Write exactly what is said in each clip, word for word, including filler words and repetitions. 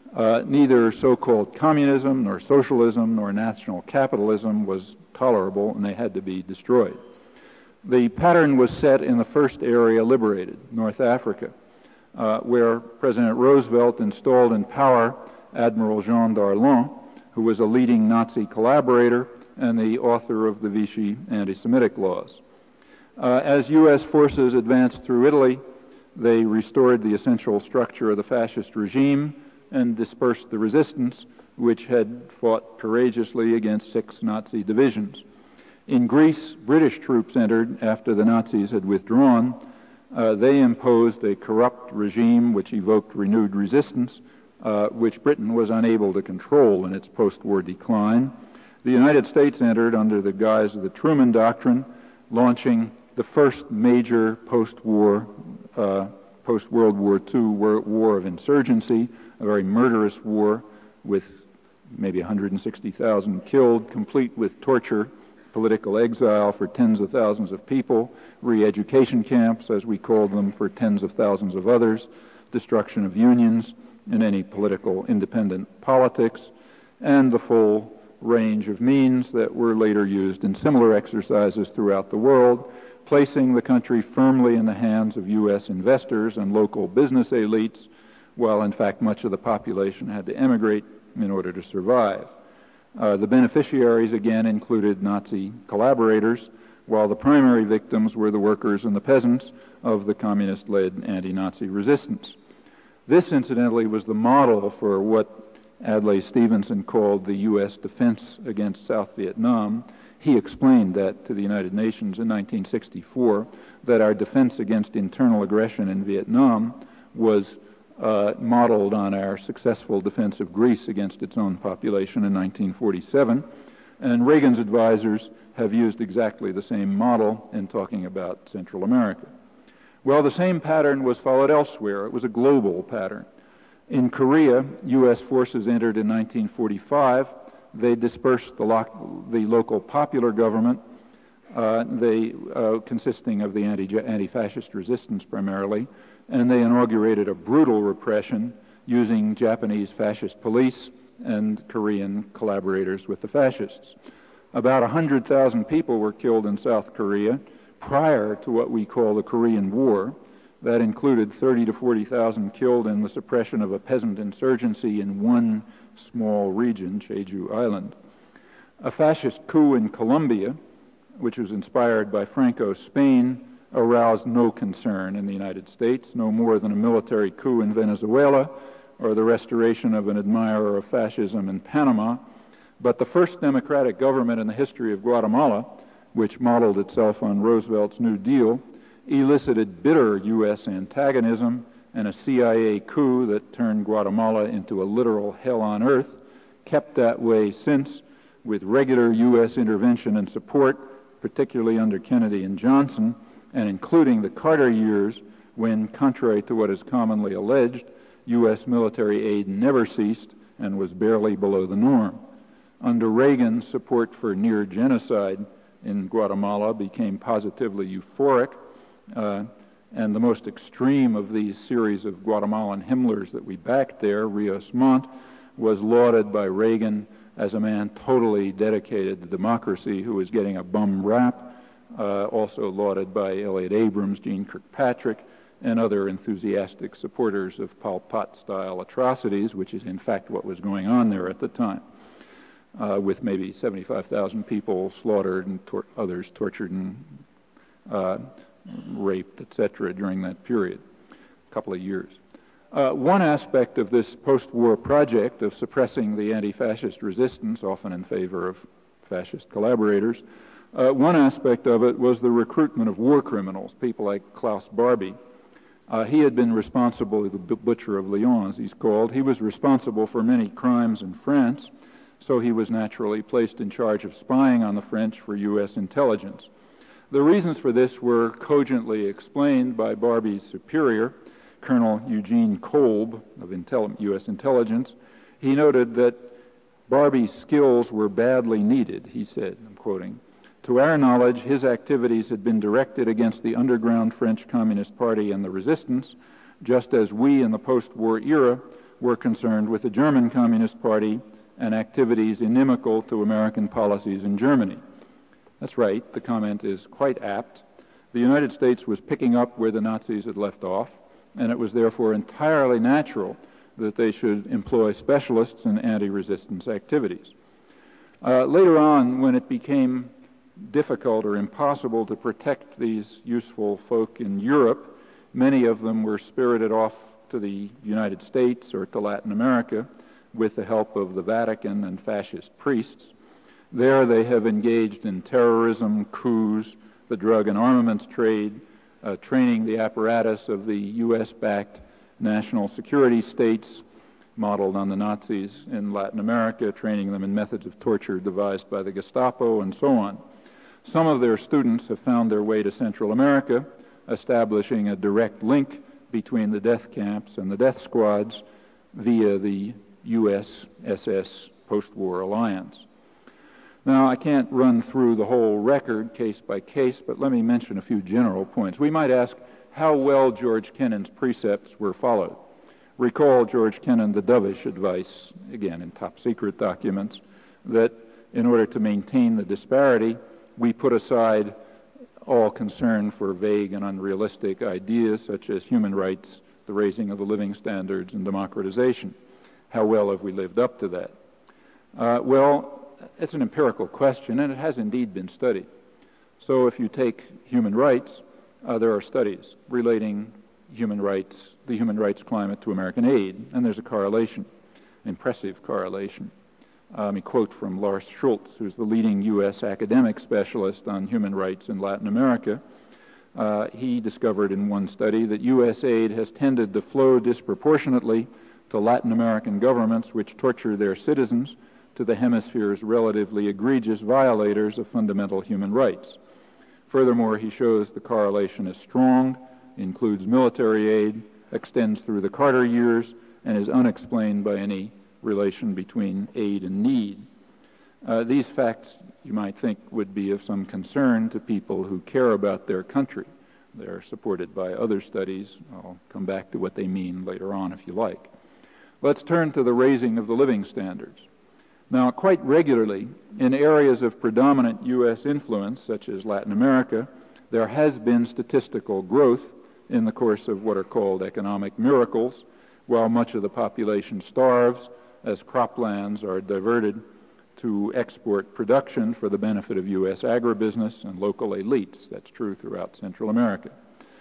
Uh, neither so-called communism, nor socialism, nor national capitalism was tolerable, and they had to be destroyed. The pattern was set in the first area liberated, North Africa, uh, where President Roosevelt installed in power Admiral Jean Darlan, who was a leading Nazi collaborator and the author of the Vichy anti-Semitic laws. Uh, as U S forces advanced through Italy, they restored the essential structure of the fascist regime and dispersed the resistance, which had fought courageously against six Nazi divisions. In Greece, British troops entered after the Nazis had withdrawn. Uh, they imposed a corrupt regime which evoked renewed resistance, uh, which Britain was unable to control in its post-war decline. The United States entered under the guise of the Truman Doctrine, launching the first major post-war, uh, post-World War Two war, war of insurgency, a very murderous war with maybe one hundred sixty thousand killed, complete with torture, political exile for tens of thousands of people, re-education camps, as we called them, for tens of thousands of others, destruction of unions and any political independent politics, and the full range of means that were later used in similar exercises throughout the world, placing the country firmly in the hands of U S investors and local business elites, while in fact much of the population had to emigrate in order to survive. Uh, the beneficiaries again included Nazi collaborators, while the primary victims were the workers and the peasants of the communist-led anti-Nazi resistance. This, incidentally, was the model for what Adlai Stevenson called the U S defense against South Vietnam. He explained that to the United Nations in nineteen sixty-four, that our defense against internal aggression in Vietnam was uh, modeled on our successful defense of Greece against its own population in nineteen forty-seven. And Reagan's advisors have used exactly the same model in talking about Central America. Well, the same pattern was followed elsewhere. It was a global pattern. In Korea, U S forces entered in nineteen forty-five. They dispersed the, lo the local popular government, uh, they, uh, consisting of the anti anti-fascist resistance primarily, and they inaugurated a brutal repression using Japanese fascist police and Korean collaborators with the fascists. About one hundred thousand people were killed in South Korea prior to what we call the Korean War. That included thirty to forty thousand killed in the suppression of a peasant insurgency in one small region, Jeju Island. A fascist coup in Colombia, which was inspired by Franco's Spain, aroused no concern in the United States, no more than a military coup in Venezuela or the restoration of an admirer of fascism in Panama. But the first democratic government in the history of Guatemala, which modeled itself on Roosevelt's New Deal, elicited bitter U S antagonism and a C I A coup that turned Guatemala into a literal hell on earth, kept that way since, with regular U S intervention and support, particularly under Kennedy and Johnson, and including the Carter years when, contrary to what is commonly alleged, U S military aid never ceased and was barely below the norm. Under Reagan, support for near genocide in Guatemala became positively euphoric, uh, and the most extreme of these series of Guatemalan Himmlers that we backed there, Rios Montt, was lauded by Reagan as a man totally dedicated to democracy who was getting a bum rap, uh, also lauded by Elliott Abrams, Jeane Kirkpatrick, and other enthusiastic supporters of Pol Pot-style atrocities, which is in fact what was going on there at the time, uh, with maybe seventy-five thousand people slaughtered and tor others tortured and uh, raped, et cetera, during that period, a couple of years. Uh, one aspect of this post-war project of suppressing the anti-fascist resistance, often in favor of fascist collaborators, uh, one aspect of it was the recruitment of war criminals, people like Klaus Barbie. Uh, he had been responsible, the Butcher of Lyon, as he's called, he was responsible for many crimes in France, so he was naturally placed in charge of spying on the French for U S intelligence. The reasons for this were cogently explained by Barbie's superior, Colonel Eugene Kolb of Intel U S intelligence. He noted that Barbie's skills were badly needed, he said, I'm quoting. To our knowledge, his activities had been directed against the underground French Communist Party and the resistance, just as we in the post-war era were concerned with the German Communist Party and activities inimical to American policies in Germany. That's right, the comment is quite apt. The United States was picking up where the Nazis had left off, and it was therefore entirely natural that they should employ specialists in anti-resistance activities. Uh, later on, when it became difficult or impossible to protect these useful folk in Europe, many of them were spirited off to the United States or to Latin America with the help of the Vatican and fascist priests. There they have engaged in terrorism, coups, the drug and armaments trade, uh, training the apparatus of the U S-backed national security states modeled on the Nazis in Latin America, training them in methods of torture devised by the Gestapo, and so on. Some of their students have found their way to Central America, establishing a direct link between the death camps and the death squads via the U S S S post-war alliance. Now, I can't run through the whole record case by case, but let me mention a few general points. We might ask how well George Kennan's precepts were followed. Recall George Kennan, the dovish advice, again in top secret documents, that in order to maintain the disparity, we put aside all concern for vague and unrealistic ideas such as human rights, the raising of the living standards, and democratization. How well have we lived up to that? Uh, well, it's an empirical question, and it has indeed been studied. So if you take human rights, uh, there are studies relating human rights, the human rights climate to American aid, and there's a correlation, impressive correlation. Uh, let me quote from Lars Schultz, who's the leading U S academic specialist on human rights in Latin America. Uh, he discovered in one study that U S aid has tended to flow disproportionately to Latin American governments which torture their citizens to the hemisphere's relatively egregious violators of fundamental human rights. Furthermore, he shows the correlation is strong, includes military aid, extends through the Carter years, and is unexplained by any relation between aid and need. Uh, these facts, you might think, would be of some concern to people who care about their country. They're supported by other studies. I'll come back to what they mean later on if you like. Let's turn to the raising of the living standards. Now, quite regularly, in areas of predominant U S influence, such as Latin America, there has been statistical growth in the course of what are called economic miracles, while much of the population starves as croplands are diverted to export production for the benefit of U S agribusiness and local elites. That's true throughout Central America.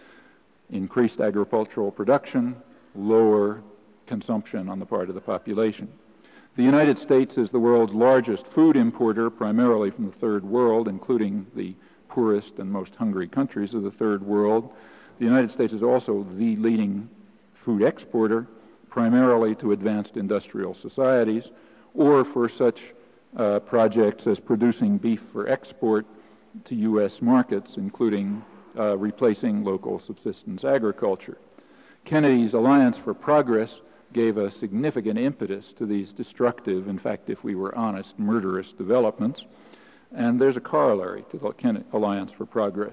Increased agricultural production, lower consumption on the part of the population. The United States is the world's largest food importer, primarily from the Third World, including the poorest and most hungry countries of the Third World. The United States is also the leading food exporter, primarily to advanced industrial societies, or for such uh, projects as producing beef for export to U S markets, including uh, replacing local subsistence agriculture. Kennedy's Alliance for Progress gave a significant impetus to these destructive, in fact, if we were honest, murderous developments. And there's a corollary to the Kennedy Alliance for Progress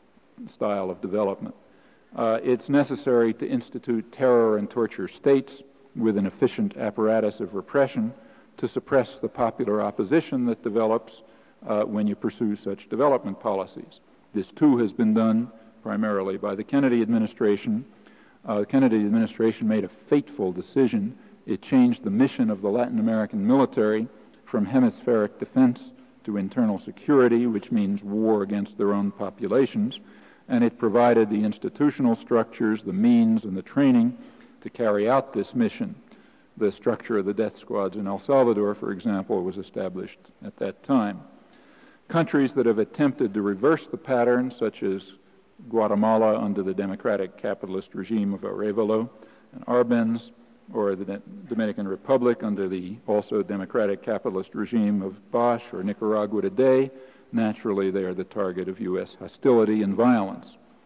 style of development. Uh, it's necessary to institute terror and torture states with an efficient apparatus of repression to suppress the popular opposition that develops uh, when you pursue such development policies. This too has been done primarily by the Kennedy administration. Uh, the Kennedy administration made a fateful decision. It changed the mission of the Latin American military from hemispheric defense to internal security, which means war against their own populations, and it provided the institutional structures, the means, and the training to carry out this mission. The structure of the death squads in El Salvador, for example, was established at that time. Countries that have attempted to reverse the pattern, such as Guatemala under the democratic capitalist regime of Arevalo and Arbenz, or the Dominican Republic under the also democratic capitalist regime of Bosch, or Nicaragua today, naturally they are the target of U S hostility and violence.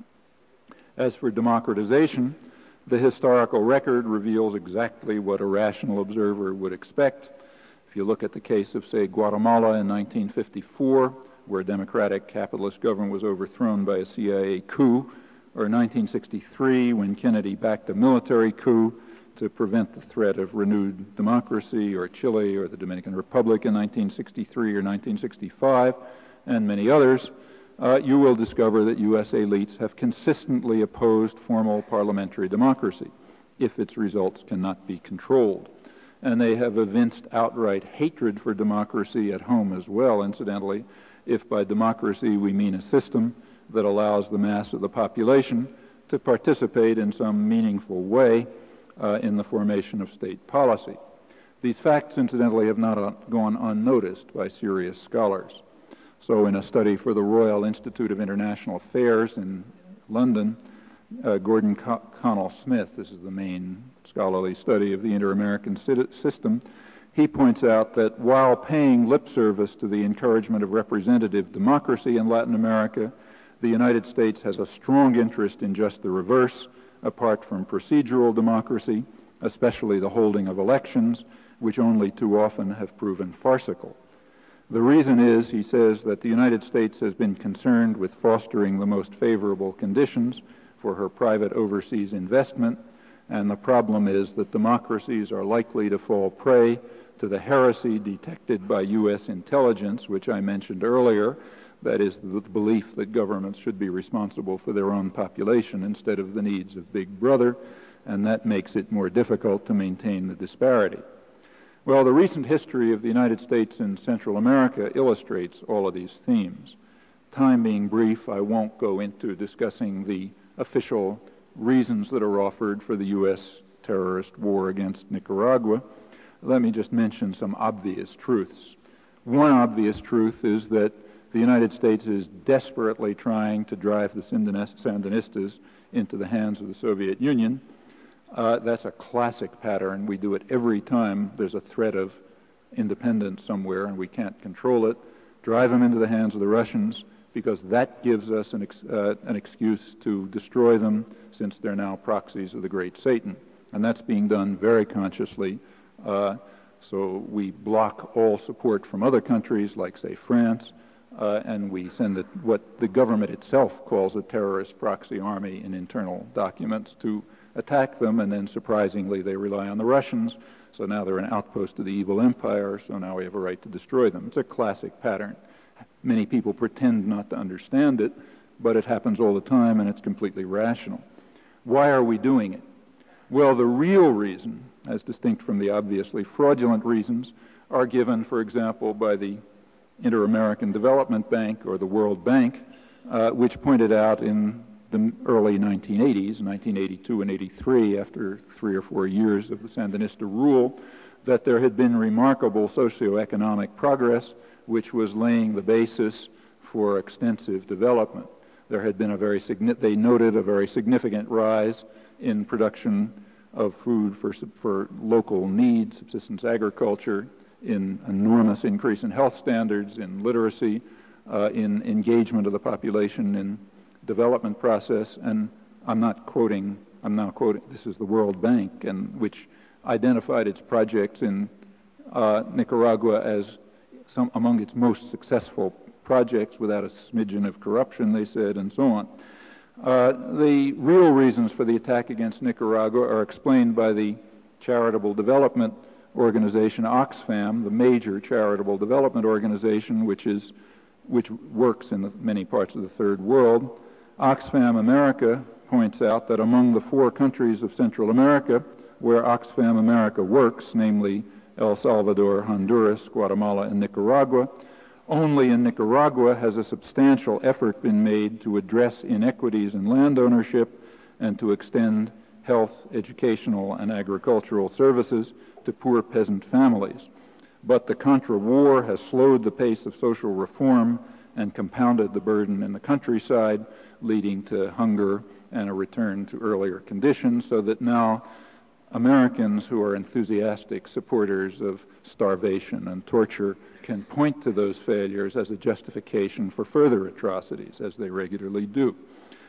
As for democratization, the historical record reveals exactly what a rational observer would expect. If you look at the case of, say, Guatemala in nineteen fifty-four, where a democratic capitalist government was overthrown by a C I A coup, or nineteen sixty-three, when Kennedy backed a military coup to prevent the threat of renewed democracy, or Chile or the Dominican Republic in nineteen sixty-three or nineteen sixty-five, and many others, uh, you will discover that U S elites have consistently opposed formal parliamentary democracy if its results cannot be controlled. And they have evinced outright hatred for democracy at home as well, incidentally, if by democracy we mean a system that allows the mass of the population to participate in some meaningful way uh, in the formation of state policy. These facts, incidentally, have not uh, gone unnoticed by serious scholars. So in a study for the Royal Institute of International Affairs in London, uh, Gordon Co- Connell-Smith, this is the main scholarly study of the inter-American system, he points out that while paying lip service to the encouragement of representative democracy in Latin America, the United States has a strong interest in just the reverse, apart from procedural democracy, especially the holding of elections, which only too often have proven farcical. The reason is, he says, that the United States has been concerned with fostering the most favorable conditions for her private overseas investment, and the problem is that democracies are likely to fall prey to the heresy detected by U S intelligence, which I mentioned earlier, that is, the belief that governments should be responsible for their own population instead of the needs of Big Brother, and that makes it more difficult to maintain the disparity. Well, the recent history of the United States and Central America illustrates all of these themes. Time being brief, I won't go into discussing the official reasons that are offered for the U S terrorist war against Nicaragua. Let me just mention some obvious truths. One obvious truth is that the United States is desperately trying to drive the Sandinistas into the hands of the Soviet Union. Uh, that's a classic pattern. We do it every time there's a threat of independence somewhere and we can't control it. Drive them into the hands of the Russians, because that gives us an, ex uh, an excuse to destroy them, since they're now proxies of the great Satan. And that's being done very consciously. Uh, so we block all support from other countries, like, say, France, uh, and we send it, what the government itself calls a terrorist proxy army in internal documents, to attack them, and then surprisingly they rely on the Russians. So now they're an outpost of the evil empire, so now we have a right to destroy them. It's a classic pattern. Many people pretend not to understand it, but it happens all the time, and it's completely rational. Why are we doing it? Well, the real reason, as distinct from the obviously fraudulent reasons, are given, for example, by the Inter-American Development Bank or the World Bank, uh, which pointed out in the early nineteen eighties, nineteen eighty-two and eighty-three, after three or four years of the Sandinista rule, that there had been remarkable socioeconomic progress, which was laying the basis for extensive development. There had been a very significant, they noted a very significant rise in production of food for, for local needs, subsistence agriculture, in enormous increase in health standards, in literacy, uh, in engagement of the population in development process. And I'm not quoting, I'm now quoting, this is the World Bank, and which identified its projects in uh, Nicaragua as some among its most successful projects, without a smidgen of corruption, they said, and so on. Uh, the real reasons for the attack against Nicaragua are explained by the charitable development organization Oxfam, the major charitable development organization which is which works in the many parts of the third world. Oxfam America points out that among the four countries of Central America where Oxfam America works, namely El Salvador, Honduras, Guatemala, and Nicaragua, only in Nicaragua has a substantial effort been made to address inequities in land ownership and to extend health, educational, and agricultural services to poor peasant families. But the Contra War has slowed the pace of social reform and compounded the burden in the countryside, leading to hunger and a return to earlier conditions, so that now Americans who are enthusiastic supporters of starvation and torture can point to those failures as a justification for further atrocities, as they regularly do.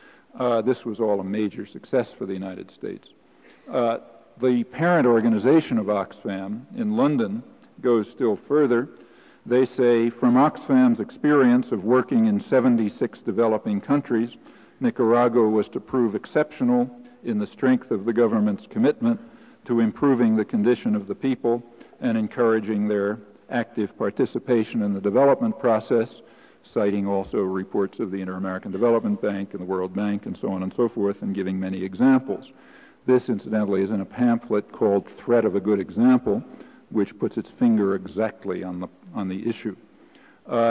Uh, this was all a major success for the United States. Uh, the parent organization of Oxfam in London goes still further. They say, from Oxfam's experience of working in seventy-six developing countries, Nicaragua was to prove exceptional in the strength of the government's commitment to improving the condition of the people and encouraging their active participation in the development process, citing also reports of the Inter-American Development Bank and the World Bank and so on and so forth, and giving many examples. This, incidentally, is in a pamphlet called Threat of a Good Example, which puts its finger exactly on the, on the issue. Uh,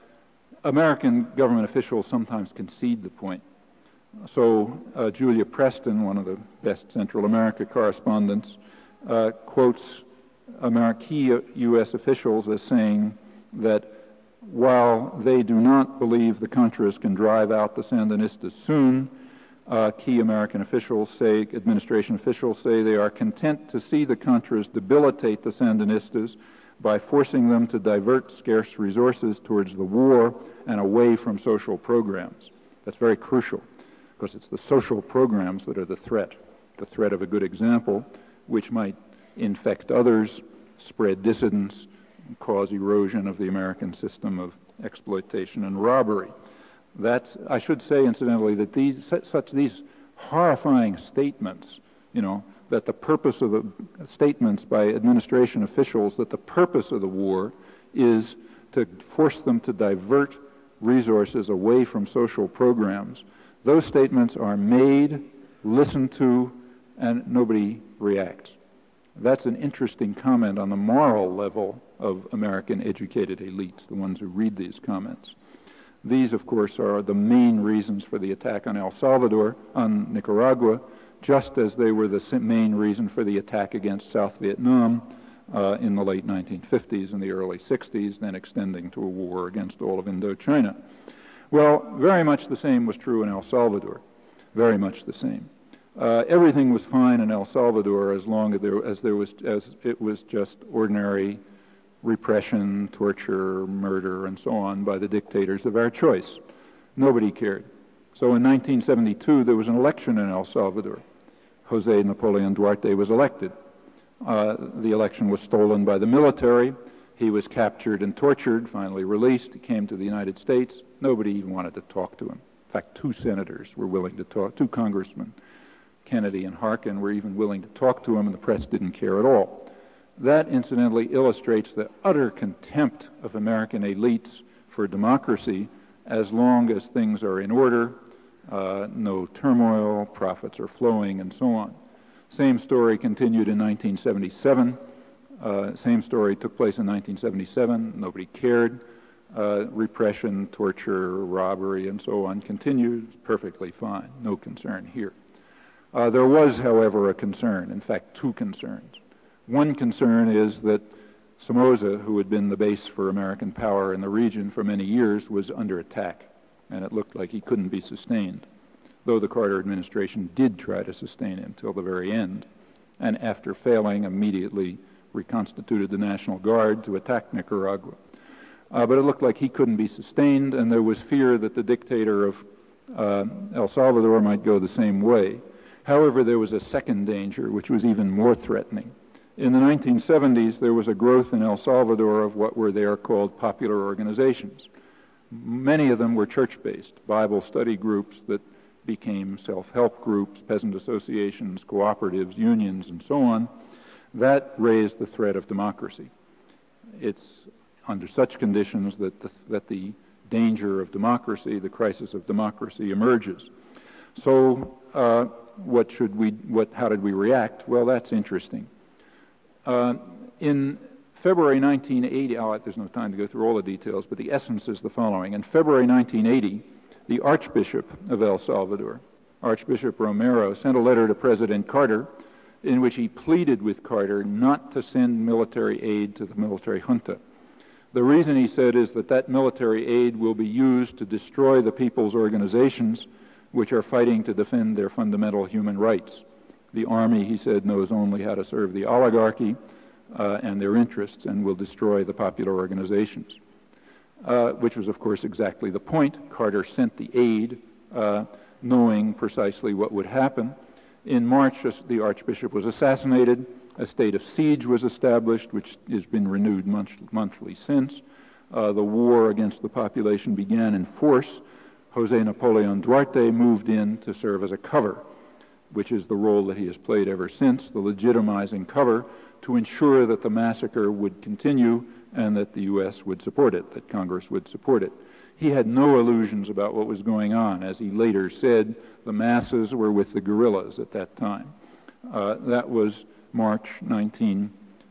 American government officials sometimes concede the point. So uh, Julia Preston, one of the best Central America correspondents, uh, quotes Amer- key U S officials as saying that while they do not believe the Contras can drive out the Sandinistas soon, uh, key American officials say, administration officials say they are content to see the Contras debilitate the Sandinistas by forcing them to divert scarce resources towards the war and away from social programs. That's very crucial, because it's the social programs that are the threat, the threat of a good example, which might infect others, spread dissidence, cause erosion of the American system of exploitation and robbery. That's, I should say, incidentally, that these such these horrifying statements, you know, that the purpose of the statements by administration officials that the purpose of the war is to force them to divert resources away from social programs. Those statements are made, listened to, and nobody reacts. That's an interesting comment on the moral level of American educated elites, the ones who read these comments. These, of course, are the main reasons for the attack on El Salvador, on Nicaragua, just as they were the main reason for the attack against South Vietnam uh, in the late nineteen fifties and the early sixties, then extending to a war against all of Indochina. Well, very much the same was true in El Salvador, very much the same. Uh, everything was fine in El Salvador as long as there, as there was as it was just ordinary repression, torture, murder, and so on by the dictators of our choice. Nobody cared. So in nineteen seventy-two, there was an election in El Salvador. Jose Napoleon Duarte was elected. Uh, the election was stolen by the military. He was captured and tortured, finally released. He came to the United States. Nobody even wanted to talk to him. In fact, two senators were willing to talk, two congressmen, Kennedy and Harkin, were even willing to talk to him, and the press didn't care at all. That, incidentally, illustrates the utter contempt of American elites for democracy as long as things are in order, uh, no turmoil, profits are flowing, and so on. Same story continued in nineteen seventy-seven. Uh, same story took place in nineteen seventy-seven. Nobody cared. Uh, repression, torture, robbery, and so on continues perfectly fine. No concern here. Uh, there was, however, a concern, in fact, two concerns. One concern is that Somoza, who had been the base for American power in the region for many years, was under attack, and it looked like he couldn't be sustained, though the Carter administration did try to sustain him till the very end, and after failing, immediately reconstituted the National Guard to attack Nicaragua. Uh, but it looked like he couldn't be sustained, and there was fear that the dictator of uh, El Salvador might go the same way. However, there was a second danger, which was even more threatening. In the nineteen seventies, there was a growth in El Salvador of what were there called popular organizations. Many of them were church-based, Bible study groups that became self-help groups, peasant associations, cooperatives, unions, and so on. That raised the threat of democracy. It's under such conditions that the, that the danger of democracy, the crisis of democracy, emerges. So uh, what should we, what, how did we react? Well, that's interesting. Uh, in February nineteen eighty, oh, there's no time to go through all the details, but the essence is the following. In February nineteen eighty, the Archbishop of El Salvador, Archbishop Romero, sent a letter to President Carter in which he pleaded with Carter not to send military aid to the military junta. The reason, he said, is that that military aid will be used to destroy the people's organizations which are fighting to defend their fundamental human rights. The army, he said, knows only how to serve the oligarchy uh, and their interests and will destroy the popular organizations, uh, which was, of course, exactly the point. Carter sent the aid uh, knowing precisely what would happen. In March, the Archbishop was assassinated. A state of siege was established, which has been renewed month monthly since. Uh, the war against the population began in force. Jose Napoleon Duarte moved in to serve as a cover. which is the role that he has played ever since, the legitimizing cover to ensure that the massacre would continue and that the U S would support it, that Congress would support it. He had no illusions about what was going on. As he later said, the masses were with the guerrillas at that time. Uh, that was March nineteen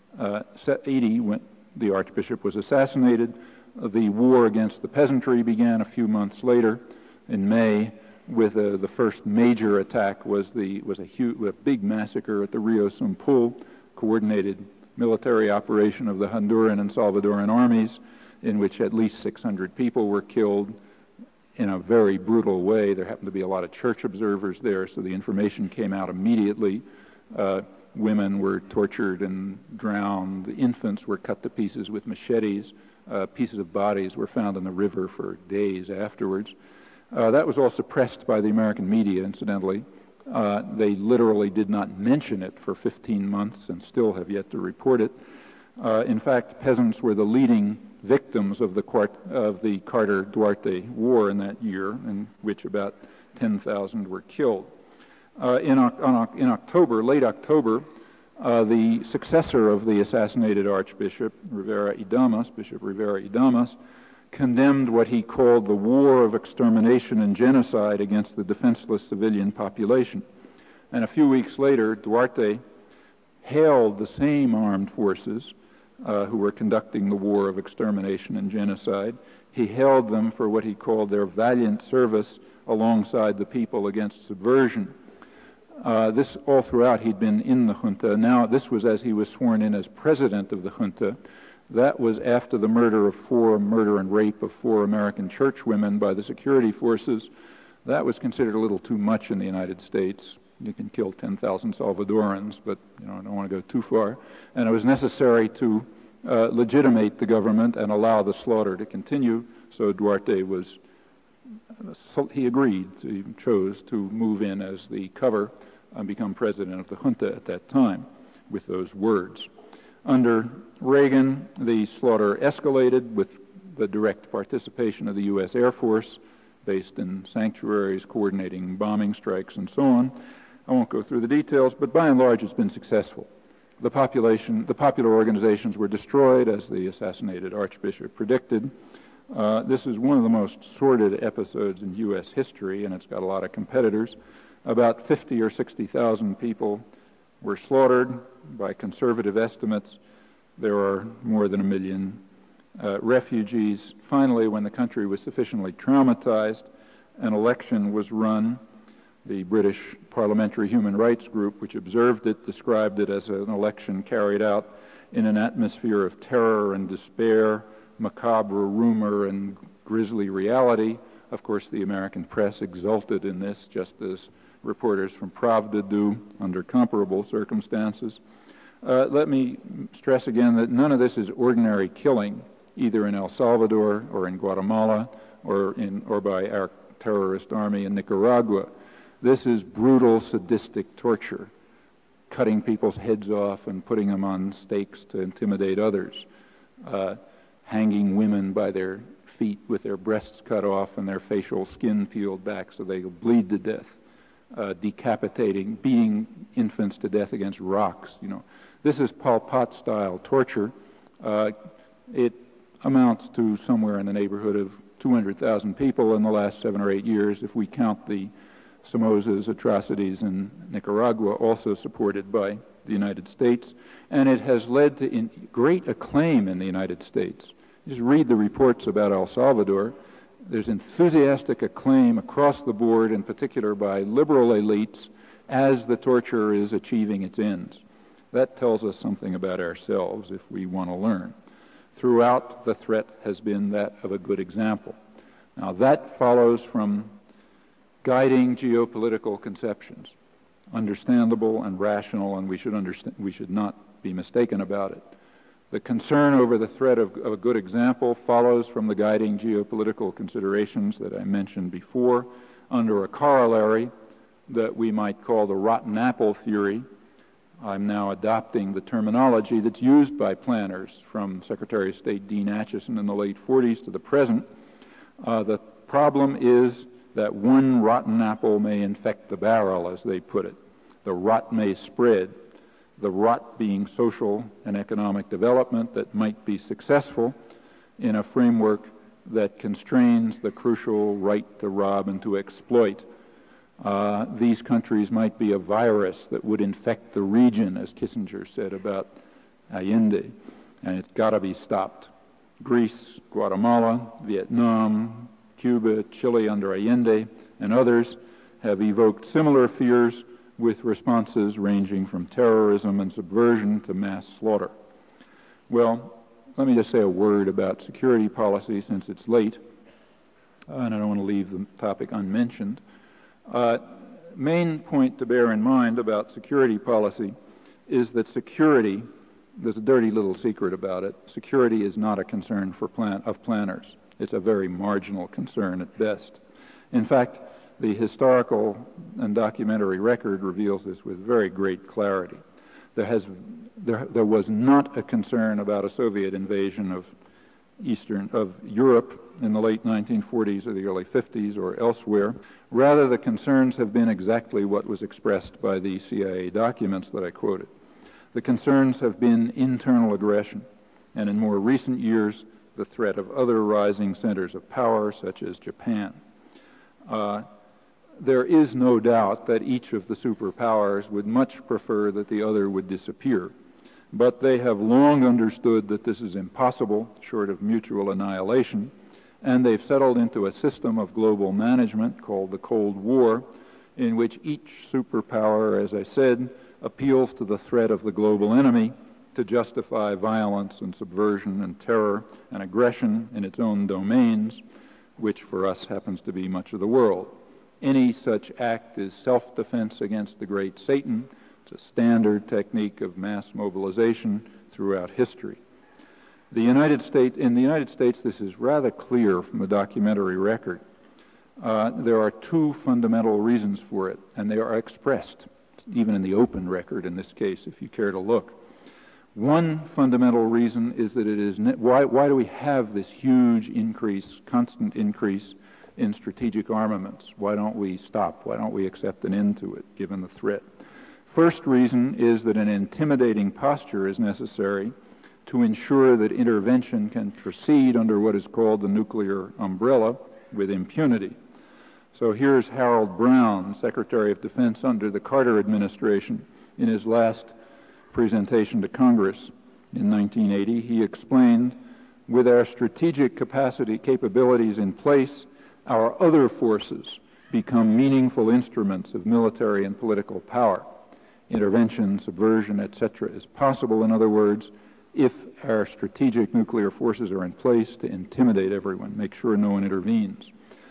eighty, when the Archbishop was assassinated. The war against the peasantry began a few months later in May with uh, the first major attack was, the, was a, huge, a big massacre at the Rio Sumpul, coordinated military operation of the Honduran and Salvadoran armies, in which at least six hundred people were killed in a very brutal way. There happened to be a lot of church observers there, so the information came out immediately. Uh, women were tortured and drowned. The infants were cut to pieces with machetes. Uh, pieces of bodies were found in the river for days afterwards. Uh, that was all suppressed by the American media, incidentally. Uh, they literally did not mention it for fifteen months and still have yet to report it. Uh, in fact, peasants were the leading victims of the, Quart- of the Carter-Duarte War in that year, in which about ten thousand were killed. Uh, in, on, in October, late October, uh, the successor of the assassinated Archbishop, Rivera y Damas, Bishop Rivera y Damas, condemned what he called the war of extermination and genocide against the defenseless civilian population. And a few weeks later, Duarte hailed the same armed forces uh, who were conducting the war of extermination and genocide. He hailed them for what he called their valiant service alongside the people against subversion. Uh, this all throughout he'd been in the junta. Now this was as he was sworn in as president of the junta. That was after the murder of four, murder and rape of four American churchwomen by the security forces. That was considered a little too much in the United States. You can kill ten thousand Salvadorans, but you know, I don't want to go too far. And it was necessary to uh, legitimate the government and allow the slaughter to continue. So Duarte was, he agreed, he chose to move in as the cover and become president of the junta at that time with those words. Under Reagan, the slaughter escalated with the direct participation of the U S Air Force, based in sanctuaries, coordinating bombing strikes and so on. I won't go through the details, but by and large it's been successful. The population, the popular organizations were destroyed, as the assassinated Archbishop predicted. Uh, this is one of the most sordid episodes in U S history, and it's got a lot of competitors. About fifty or sixty thousand people were slaughtered. By conservative estimates, there are more than a million uh, refugees. Finally, when the country was sufficiently traumatized, an election was run. The British Parliamentary Human Rights Group, which observed it, described it as an election carried out in an atmosphere of terror and despair, macabre rumor and grisly reality. Of course, the American press exulted in this, just as reporters from Pravda do under comparable circumstances. Uh, let me stress again that none of this is ordinary killing, either in El Salvador or in Guatemala or, in, or by our terrorist army in Nicaragua. This is brutal, sadistic torture, cutting people's heads off and putting them on stakes to intimidate others, uh, hanging women by their feet with their breasts cut off and their facial skin peeled back so they will bleed to death. Uh, decapitating, beating infants to death against rocks. You know, this is Pol Pot-style torture. Uh, it amounts to somewhere in the neighborhood of two hundred thousand people in the last seven or eight years, if we count the Somoza's atrocities in Nicaragua, also supported by the United States. And it has led to in great acclaim in the United States. Just read the reports about El Salvador. There's enthusiastic acclaim across the board, in particular by liberal elites, as the torture is achieving its ends. That tells us something about ourselves if we want to learn. Throughout, the threat has been that of a good example. Now, that follows from guiding geopolitical conceptions, understandable and rational, and we should, understand, we should not be mistaken about it. The concern over the threat of, of a good example follows from the guiding geopolitical considerations that I mentioned before, under a corollary that we might call the rotten apple theory. I'm now adopting the terminology that's used by planners from Secretary of State Dean Acheson in the late forties to the present. Uh, the problem is that one rotten apple may infect the barrel, as they put it. The rot may spread, the rot being social and economic development that might be successful in a framework that constrains the crucial right to rob and to exploit. Uh, these countries might be a virus that would infect the region, as Kissinger said about Allende, and it's got to be stopped. Greece, Guatemala, Vietnam, Cuba, Chile under Allende, and others have evoked similar fears with responses ranging from terrorism and subversion to mass slaughter. Well, let me just say a word about security policy since it's late, uh, and I don't want to leave the topic unmentioned. Uh, main point to bear in mind about security policy is that security, there's a dirty little secret about it, security is not a concern for plan, of planners. It's a very marginal concern at best. In fact, the historical and documentary record reveals this with very great clarity. There, has, there, there was not a concern about a Soviet invasion of Eastern, of Europe in the late nineteen forties or the early fifties or elsewhere. Rather, the concerns have been exactly what was expressed by the C I A documents that I quoted. The concerns have been internal aggression, and in more recent years, the threat of other rising centers of power, such as Japan. Uh, there is no doubt that each of the superpowers would much prefer that the other would disappear, but they have long understood that this is impossible, short of mutual annihilation, and they've settled into a system of global management called the Cold War, in which each superpower, as I said, appeals to the threat of the global enemy to justify violence and subversion and terror and aggression in its own domains, which for us happens to be much of the world. Any such act is self-defense against the great Satan. It's a standard technique of mass mobilization throughout history. The United States, in the United States, this is rather clear from the documentary record. Uh, there are two fundamental reasons for it, and they are expressed, even in the open record in this case, if you care to look. One fundamental reason is that it is, ne- why, why do we have this huge increase, constant increase in strategic armaments? Why don't we stop? Why don't we accept an end to it, given the threat? First reason is that an intimidating posture is necessary to ensure that intervention can proceed under what is called the nuclear umbrella with impunity. So here's Harold Brown, Secretary of Defense under the Carter administration, in his last presentation to Congress in nineteen eighty. He explained, with our strategic capacity capabilities in place, our other forces become meaningful instruments of military and political power. Intervention, subversion, et cetera is possible, in other words, if our strategic nuclear forces are in place to intimidate everyone, make sure no one intervenes.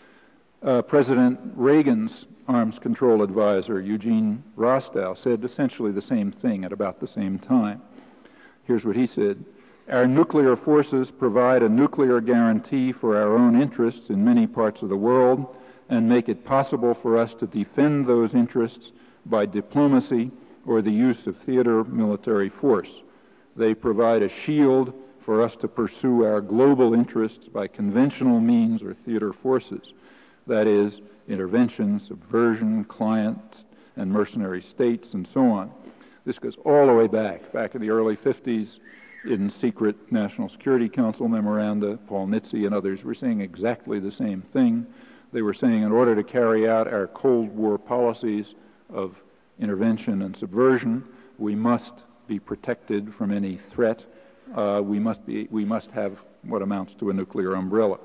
Uh, President Reagan's arms control advisor, Eugene Rostow, said essentially the same thing at about the same time. Here's what he said: our nuclear forces provide a nuclear guarantee for our own interests in many parts of the world and make it possible for us to defend those interests by diplomacy or the use of theater military force. They provide a shield for us to pursue our global interests by conventional means or theater forces. That is, intervention, subversion, clients, and mercenary states, and so on. This goes all the way back, back in the early fifties, in secret National Security Council memoranda. Paul Nitze and others were saying exactly the same thing. They were saying in order to carry out our Cold War policies of intervention and subversion, we must be protected from any threat. Uh, we must be, we must have what amounts to a nuclear umbrella.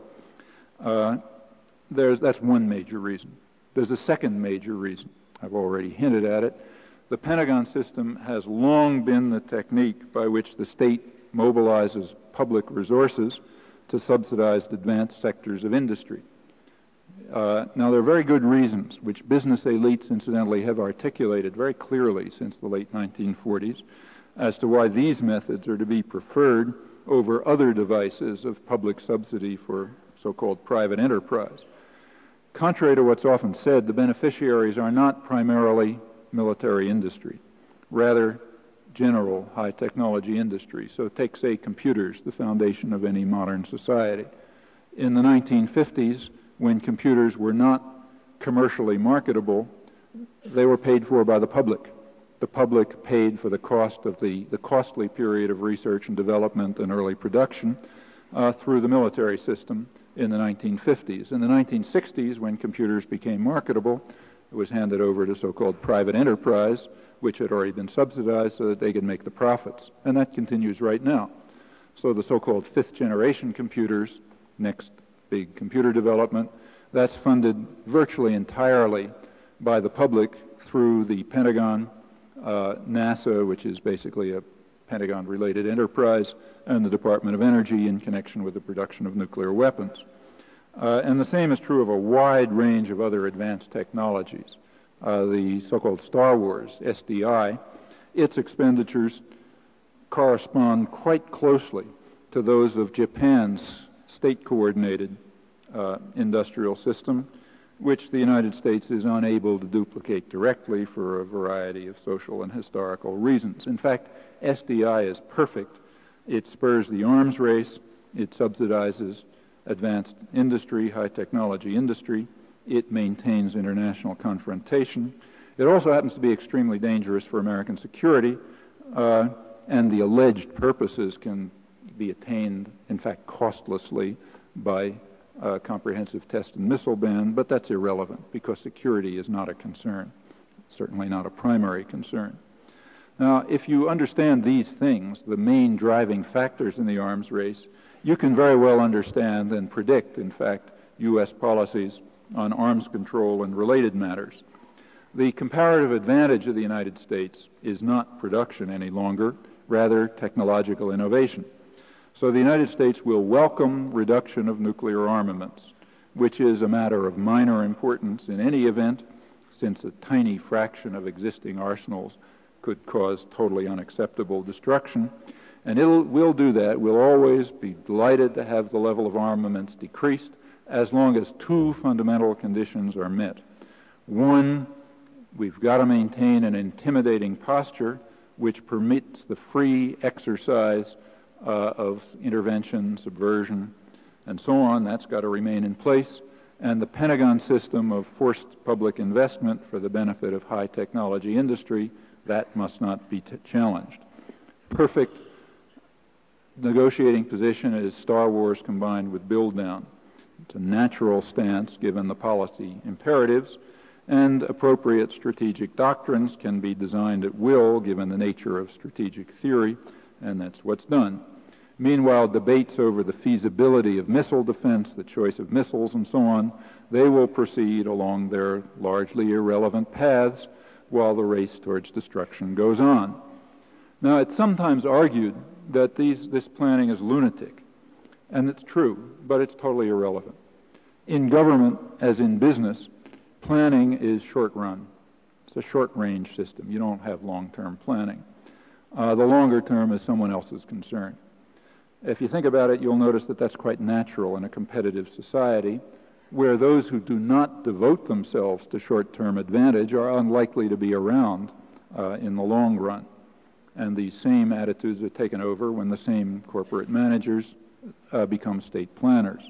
Uh, there's, that's one major reason. There's a second major reason. I've already hinted at it. The Pentagon system has long been the technique by which the state mobilizes public resources to subsidize advanced sectors of industry. Uh, now, there are very good reasons, which business elites, incidentally, have articulated very clearly since the late nineteen forties, as to why these methods are to be preferred over other devices of public subsidy for so-called private enterprise. Contrary to what's often said, the beneficiaries are not primarily military industry, rather general high-technology industry. So take, say, computers, the foundation of any modern society. In the nineteen fifties, when computers were not commercially marketable, they were paid for by the public. The public paid for the cost of the, the costly period of research and development and early production uh, through the military system in the nineteen fifties. In the nineteen sixties, when computers became marketable, it was handed over to so-called private enterprise, which had already been subsidized so that they could make the profits. And that continues right now. So the so-called fifth-generation computers, next big computer development, that's funded virtually entirely by the public through the Pentagon, uh, NASA, which is basically a Pentagon-related enterprise, and the Department of Energy in connection with the production of nuclear weapons. Uh, and the same is true of a wide range of other advanced technologies. Uh, the so-called Star Wars, S D I, its expenditures correspond quite closely to those of Japan's state-coordinated uh, industrial system, which the United States is unable to duplicate directly for a variety of social and historical reasons. In fact, S D I is perfect. It spurs the arms race. It subsidizes advanced industry, high-technology industry. It maintains international confrontation. It also happens to be extremely dangerous for American security, uh, and the alleged purposes can be attained, in fact, costlessly by a comprehensive test and missile ban, but that's irrelevant because security is not a concern, certainly not a primary concern. Now, if you understand these things, the main driving factors in the arms race, you can very well understand and predict, in fact, U S policies on arms control and related matters. The comparative advantage of the United States is not production any longer, rather technological innovation. So the United States will welcome reduction of nuclear armaments, which is a matter of minor importance in any event, since a tiny fraction of existing arsenals could cause totally unacceptable destruction. And it will do that. We'll always be delighted to have the level of armaments decreased as long as two fundamental conditions are met. One, we've got to maintain an intimidating posture which permits the free exercise uh, of intervention, subversion, and so on. That's got to remain in place. And the Pentagon system of forced public investment for the benefit of high technology industry, that must not be t challenged. Perfect negotiating position is Star Wars combined with build down. It's a natural stance given the policy imperatives, and appropriate strategic doctrines can be designed at will given the nature of strategic theory, and that's what's done. Meanwhile, debates over the feasibility of missile defense, the choice of missiles, and so on, they will proceed along their largely irrelevant paths while the race towards destruction goes on. Now, it's sometimes argued that these, this planning is lunatic, and it's true, but it's totally irrelevant. In government, as in business, planning is short-run. It's a short-range system. You don't have long-term planning. Uh, the longer term is someone else's concern. If you think about it, you'll notice that that's quite natural in a competitive society, where those who do not devote themselves to short-term advantage are unlikely to be around uh, in the long run. And these same attitudes are taken over when the same corporate managers uh, become state planners.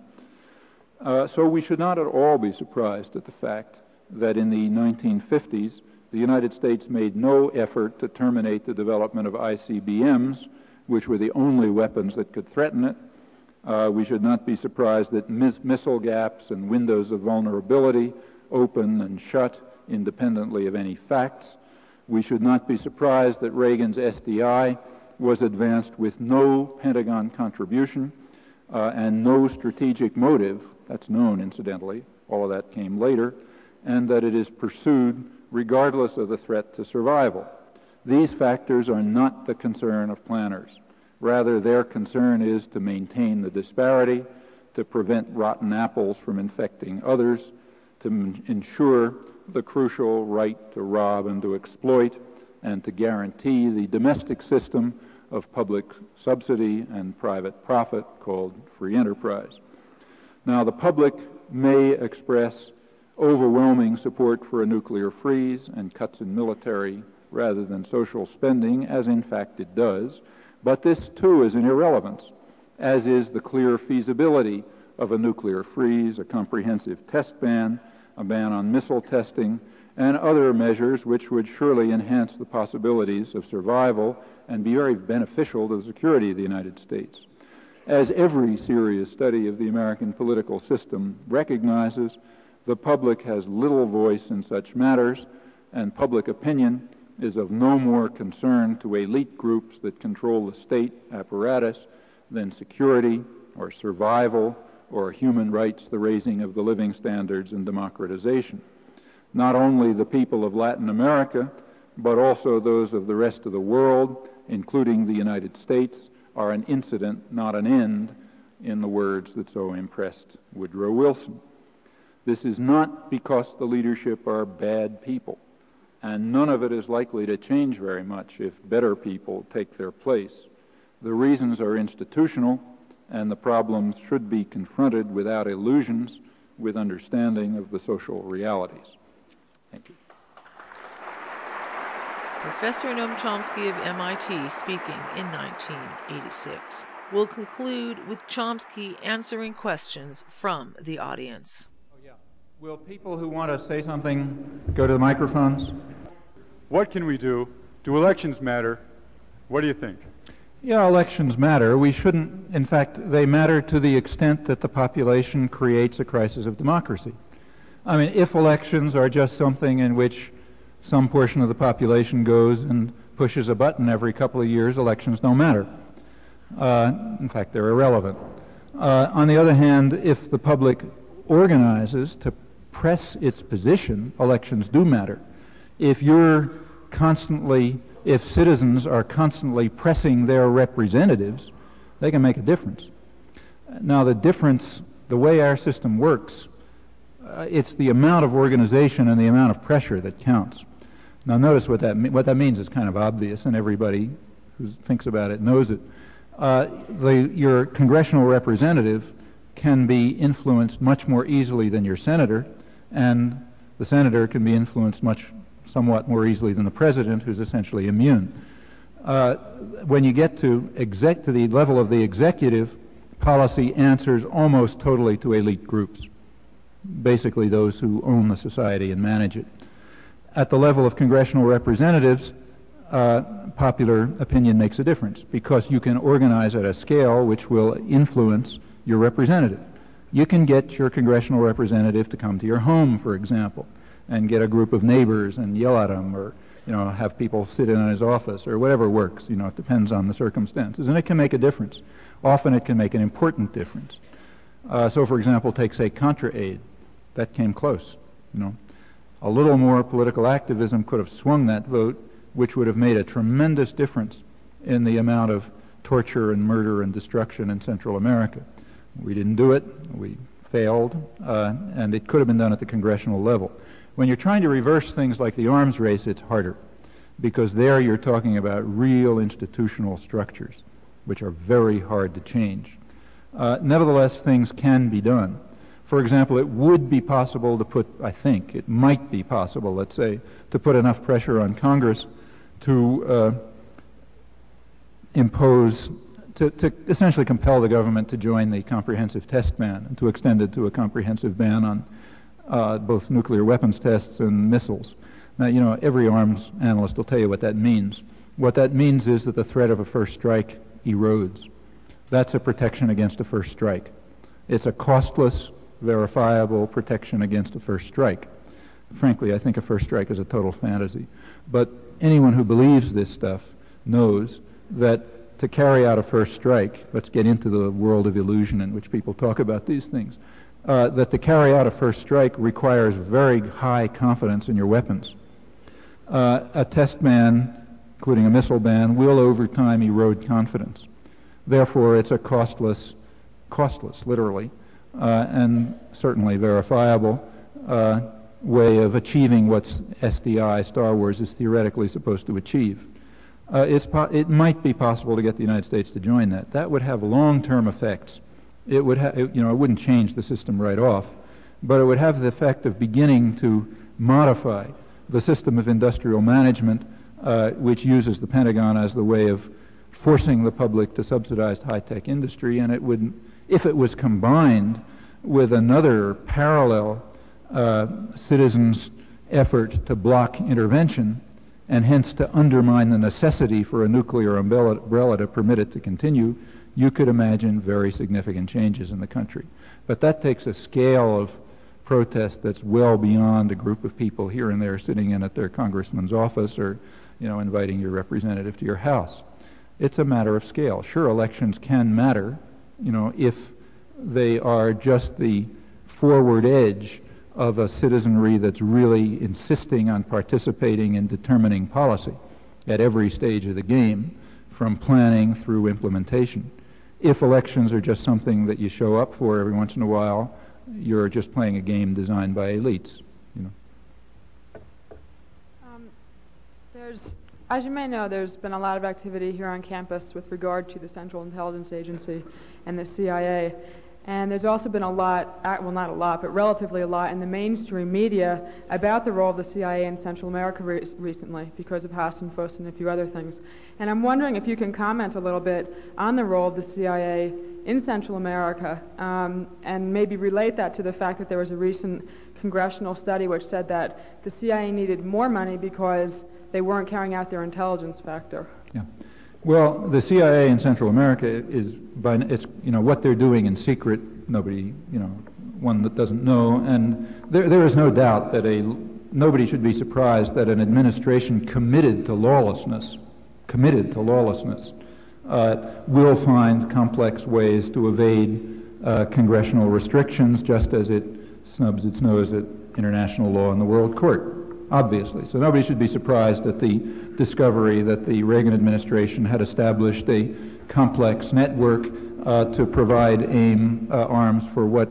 Uh, so we should not at all be surprised at the fact that in the nineteen fifties, the United States made no effort to terminate the development of I C B Ms, which were the only weapons that could threaten it. Uh, we should not be surprised that miss missile gaps and windows of vulnerability open and shut independently of any facts. We should not be surprised that Reagan's S D I was advanced with no Pentagon contribution uh, and no strategic motive. That's known, incidentally. All of that came later. And that it is pursued regardless of the threat to survival. These factors are not the concern of planners. Rather, their concern is to maintain the disparity, to prevent rotten apples from infecting others, to ensure the crucial right to rob and to exploit, and to guarantee the domestic system of public subsidy and private profit called free enterprise. Now, the public may express overwhelming support for a nuclear freeze and cuts in military rather than social spending, as in fact it does, but this too is an irrelevance, as is the clear feasibility of a nuclear freeze, a comprehensive test ban, a ban on missile testing, and other measures which would surely enhance the possibilities of survival and be very beneficial to the security of the United States. As every serious study of the American political system recognizes, the public has little voice in such matters, and public opinion is of no more concern to elite groups that control the state apparatus than security or survival or human rights, the raising of the living standards, and democratization. Not only the people of Latin America, but also those of the rest of the world, including the United States, are an incident, not an end, in the words that so impressed Woodrow Wilson. This is not because the leadership are bad people, and none of it is likely to change very much if better people take their place. The reasons are institutional, and the problems should be confronted without illusions, with understanding of the social realities. Thank you. Professor Noam Chomsky of M I T speaking in nineteen eighty-six. We'll conclude with Chomsky answering questions from the audience. Oh, yeah. Will people who want to say something go to the microphones? What can we do? Do elections matter? What do you think? Yeah, elections matter. We shouldn't, in fact, they matter to the extent that the population creates a crisis of democracy. I mean, if elections are just something in which some portion of the population goes and pushes a button every couple of years, elections don't matter. Uh, in fact, they're irrelevant. Uh, on the other hand, if the public organizes to press its position, elections do matter. If you're constantly, if citizens are constantly pressing their representatives, they can make a difference. Now, the difference, the way our system works, uh, it's the amount of organization and the amount of pressure that counts. Now, notice what that what that means is kind of obvious, and everybody who thinks about it knows it. Uh, the, your congressional representative can be influenced much more easily than your senator, and the senator can be influenced much somewhat more easily than the president, who's essentially immune. Uh, when you get to exec to the level of the executive, policy answers almost totally to elite groups, basically those who own the society and manage it. At the level of congressional representatives, uh, popular opinion makes a difference because you can organize at a scale which will influence your representative. You can get your congressional representative to come to your home, for example, and get a group of neighbors and yell at them, or you know, have people sit in on his office, or whatever works. You know, it depends on the circumstances, and it can make a difference. Often it can make an important difference. Uh, so, for example, take, say, Contra aid. That came close. You know, a little more political activism could have swung that vote, which would have made a tremendous difference in the amount of torture and murder and destruction in Central America. We didn't do it. We failed, uh, and it could have been done at the congressional level. When you're trying to reverse things like the arms race, it's harder, because there you're talking about real institutional structures, which are very hard to change. Uh, nevertheless, things can be done. For example, it would be possible to put, I think, it might be possible, let's say, to put enough pressure on Congress to uh, impose, to, to essentially compel the government to join the comprehensive test ban and to extend it to a comprehensive ban on uh, both nuclear weapons tests and missiles. Now, you know, every arms analyst will tell you what that means. What that means is that the threat of a first strike erodes. That's a protection against a first strike. It's a costless, verifiable protection against a first strike. Frankly, I think a first strike is a total fantasy. But anyone who believes this stuff knows that to carry out a first strike, let's get into the world of illusion in which people talk about these things, uh, that to carry out a first strike requires very high confidence in your weapons. Uh, a test ban, including a missile ban, will over time erode confidence. Therefore, it's a costless, costless, literally, uh, and certainly verifiable uh, way of achieving what S D I, Star Wars, is theoretically supposed to achieve. Uh, it's po- it might be possible to get the United States to join that. That would have long-term effects. It would, ha- it, you know, it wouldn't change the system right off, but it would have the effect of beginning to modify the system of industrial management, uh, which uses the Pentagon as the way of forcing the public to subsidize high-tech industry, and it would, if it was combined with another parallel uh, citizens effort to block intervention and hence to undermine the necessity for a nuclear umbrella to permit it to continue, you could imagine very significant changes in the country. But that takes a scale of protest that's well beyond a group of people here and there sitting in at their congressman's office or, you know, inviting your representative to your house. It's a matter of scale. Sure, elections can matter, you know, if they are just the forward edge of a citizenry that's really insisting on participating in determining policy at every stage of the game, from planning through implementation. If elections are just something that you show up for every once in a while, you're just playing a game designed by elites. You know. Um, there's, as you may know, there's been a lot of activity here on campus with regard to the Central Intelligence Agency and the C I A. And there's also been a lot, well not a lot, but relatively a lot in the mainstream media about the role of the C I A in Central America re recently because of Hassan Foss and a few other things. And I'm wondering if you can comment a little bit on the role of the C I A in Central America um, and maybe relate that to the fact that there was a recent congressional study which said that the C I A needed more money because they weren't carrying out their intelligence factor. Yeah. Well, the C I A in Central America is, by, it's, you know, what they're doing in secret, nobody, you know, one that doesn't know, and there, there is no doubt that a, nobody should be surprised that an administration committed to lawlessness, committed to lawlessness, uh, will find complex ways to evade uh, congressional restrictions, just as it snubs its nose at international law in the World Court, obviously. So nobody should be surprised at the discovery that the Reagan administration had established a complex network uh, to provide AIM uh, arms for what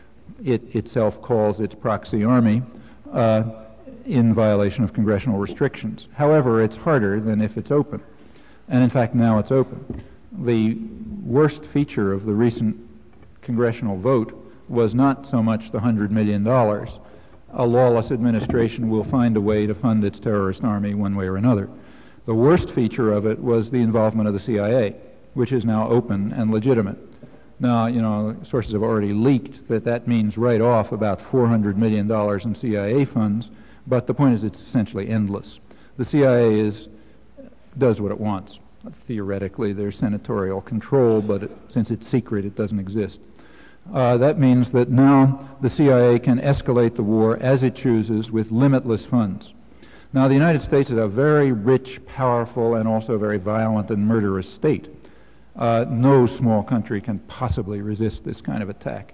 it itself calls its proxy army uh, in violation of congressional restrictions. However, it's harder than if it's open. And in fact, now it's open. The worst feature of the recent congressional vote was not so much the one hundred million dollars. A lawless administration will find a way to fund its terrorist army one way or another. The worst feature of it was the involvement of the C I A, which is now open and legitimate. Now, you know, sources have already leaked that that means right off about four hundred million dollars in C I A funds, but the point is it's essentially endless. The C I A is, does what it wants. Theoretically, there's senatorial control, but it, since it's secret, it doesn't exist. Uh, that means that now the C I A can escalate the war as it chooses with limitless funds. Now, the United States is a very rich, powerful, and also very violent and murderous state. Uh, no small country can possibly resist this kind of attack.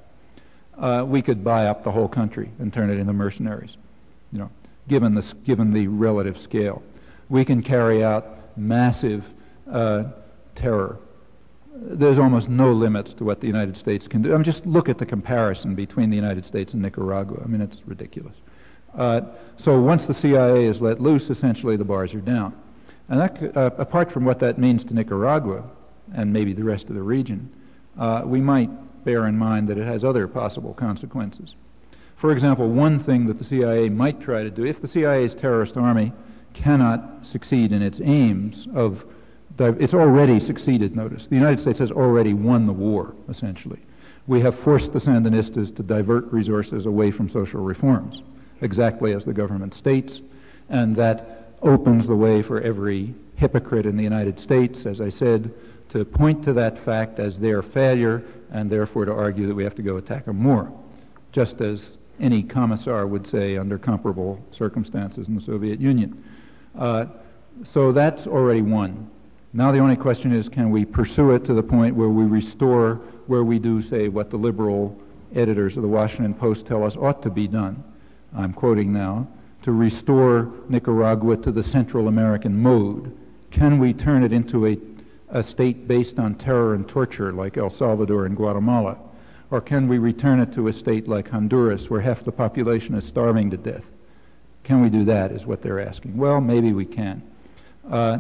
Uh, we could buy up the whole country and turn it into mercenaries, you know, given the, given the relative scale. We can carry out massive uh, terror. There's almost no limits to what the United States can do. I mean, just look at the comparison between the United States and Nicaragua. I mean, it's ridiculous. Uh, so once the C I A is let loose, essentially the bars are down. And that, uh, apart from what that means to Nicaragua and maybe the rest of the region, uh, we might bear in mind that it has other possible consequences. For example, one thing that the C I A might try to do, if the C I A's terrorist army cannot succeed in its aims of it's already succeeded, notice. The United States has already won the war, essentially. We have forced the Sandinistas to divert resources away from social reforms, exactly as the government states, and that opens the way for every hypocrite in the United States, as I said, to point to that fact as their failure and therefore to argue that we have to go attack them more, just as any commissar would say under comparable circumstances in the Soviet Union. Uh, so that's already won. Now the only question is, can we pursue it to the point where we restore, where we do say what the liberal editors of the Washington Post tell us ought to be done, I'm quoting now, to restore Nicaragua to the Central American mode. Can we turn it into a, a state based on terror and torture like El Salvador and Guatemala? Or can we return it to a state like Honduras where half the population is starving to death? Can we do that is what they're asking. Well, maybe we can. Uh,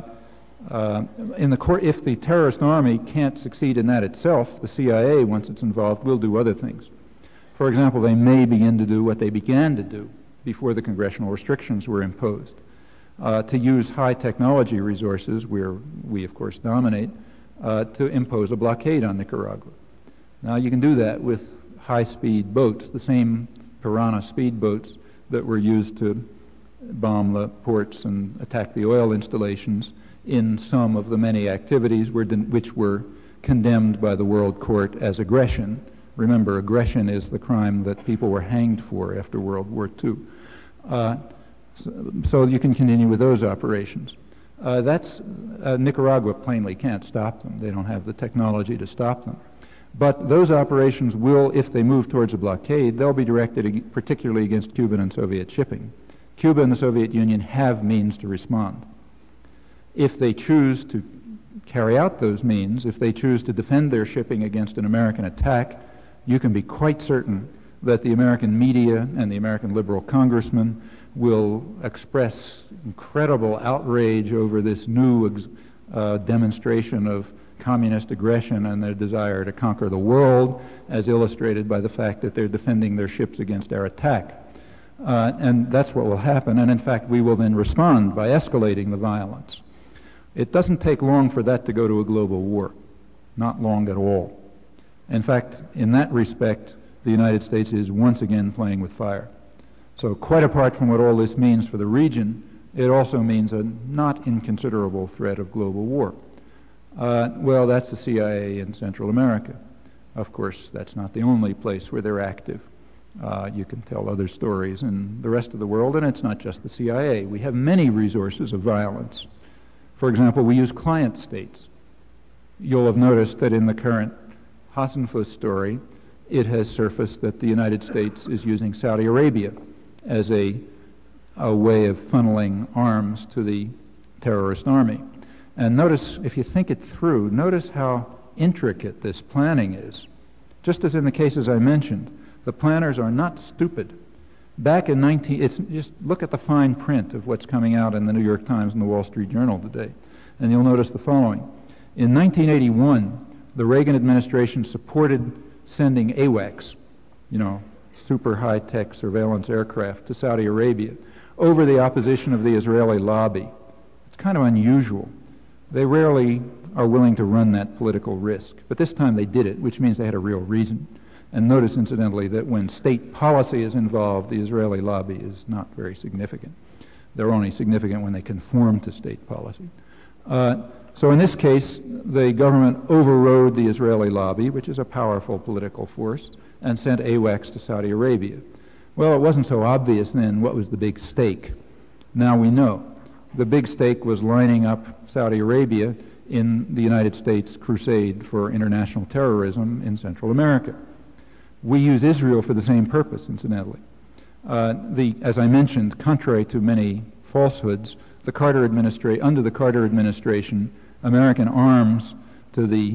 Uh, in the court, if the terrorist army can't succeed in that itself, the C I A, once it's involved, will do other things. For example, they may begin to do what they began to do before the congressional restrictions were imposed, uh, to use high technology resources, where we, of course, dominate, uh, to impose a blockade on Nicaragua. Now, you can do that with high-speed boats, the same Piranha speedboats that were used to bomb the ports and attack the oil installations in some of the many activities were which were condemned by the World Court as aggression. Remember, aggression is the crime that people were hanged for after World War Two. Uh, so, so you can continue with those operations. Uh, that's uh, Nicaragua plainly can't stop them. They don't have the technology to stop them. But those operations will, if they move towards a blockade, they'll be directed ag- particularly against Cuban and Soviet shipping. Cuba and the Soviet Union have means to respond. If they choose to carry out those means, if they choose to defend their shipping against an American attack, you can be quite certain that the American media and the American liberal congressmen will express incredible outrage over this new ex- uh, demonstration of communist aggression and their desire to conquer the world, as illustrated by the fact that they're defending their ships against our attack. Uh, and that's what will happen, and in fact we will then respond by escalating the violence. It doesn't take long for that to go to a global war, not long at all. In fact, in that respect, the United States is once again playing with fire. So quite apart from what all this means for the region, it also means a not inconsiderable threat of global war. Uh, well, that's the C I A in Central America. Of course, that's not the only place where they're active. Uh, you can tell other stories in the rest of the world, and it's not just the C I A. We have many resources of violence. For example, we use client states. You'll have noticed that in the current Hassenfuss story, it has surfaced that the United States is using Saudi Arabia as a, a way of funneling arms to the terrorist army. And notice, if you think it through, notice how intricate this planning is. Just as in the cases I mentioned, the planners are not stupid. Back in nineteen, it's just look at the fine print of what's coming out in the New York Times and the Wall Street Journal today, and you'll notice the following. In nineteen eighty-one, the Reagan administration supported sending AWACS, you know, super high-tech surveillance aircraft, to Saudi Arabia over the opposition of the Israeli lobby. It's kind of unusual. They rarely are willing to run that political risk, but this time they did it, which means they had a real reason. And notice, incidentally, that when state policy is involved, the Israeli lobby is not very significant. They're only significant when they conform to state policy. Uh, so in this case, the government overrode the Israeli lobby, which is a powerful political force, and sent AWACS to Saudi Arabia. Well, it wasn't so obvious then what was the big stake. Now we know. The big stake was lining up Saudi Arabia in the United States crusade for international terrorism in Central America. We use Israel for the same purpose, incidentally. Uh, the, as I mentioned, contrary to many falsehoods, the Carter administra- under the Carter administration, American arms to the